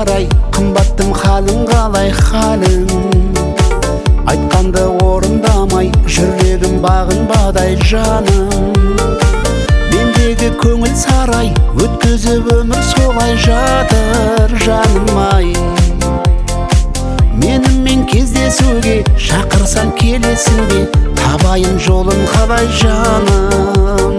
қарай, қымбаттым халің қалай халің? Айтқанды орындамай, жүрегім бағынбадай жаным. Мендегі көңіл сарай, өткізіп өмір солай жатыр жаным-ай. Менімен кездесуге шақырсам келесің бе? Табайын жолын қалай жаным?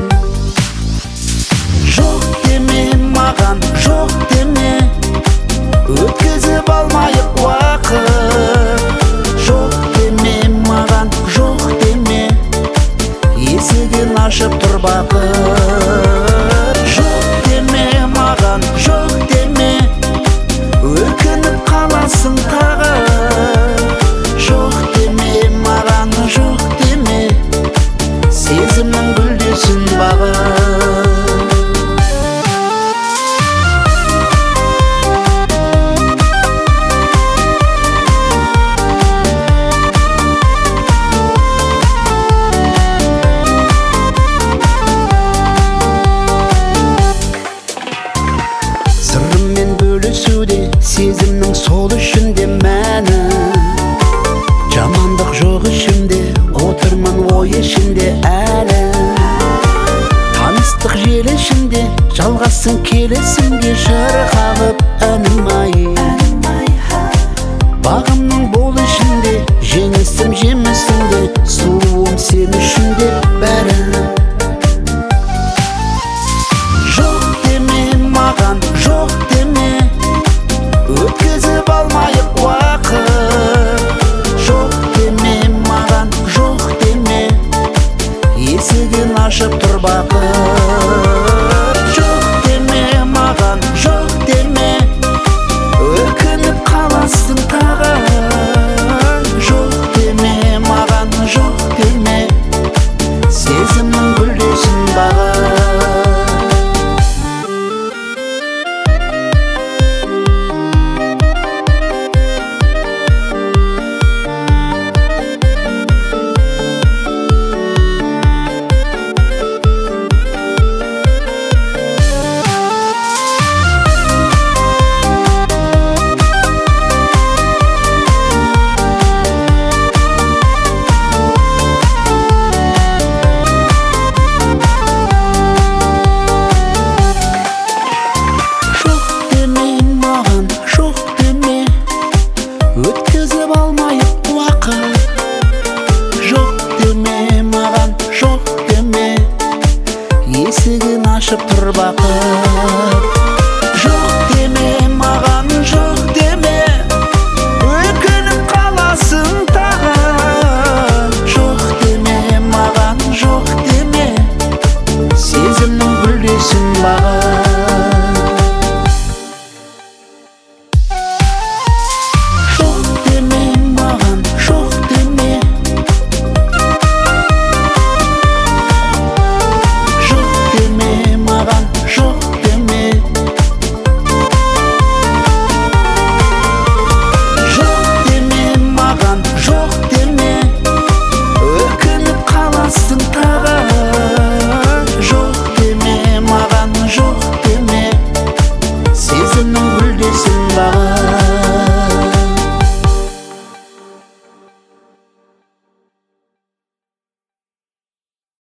Жоқ деме маған, жоқ деме, өткізіп алмайық уақыт. Жоқ деме маған, жоқ деме, есігін ашып тұр бақыт. Жоқ деме маған, жоқ деме, өкініп қаласың тағы. Жоқ деме маған, жоқ деме, сезімнің гүлдесін бағып. Сырыммен бөлісуде сезімнің сол үшінде мәні. Жамандық жоқ ішімде, отырмын ой ішінде әлі. Таныстық жел ішінде, жалғасын келесіңге шырқалып әнім-ай. Бағымның бол ішінде, жеңісім жемісінде, сұлуым сен үшінде бәрі. Жоқ деме маған, жоқ деме, өткізіп алмайық уақыт. Жоқ деме маған, жоқ деме, есігін ашып тұр бақыт.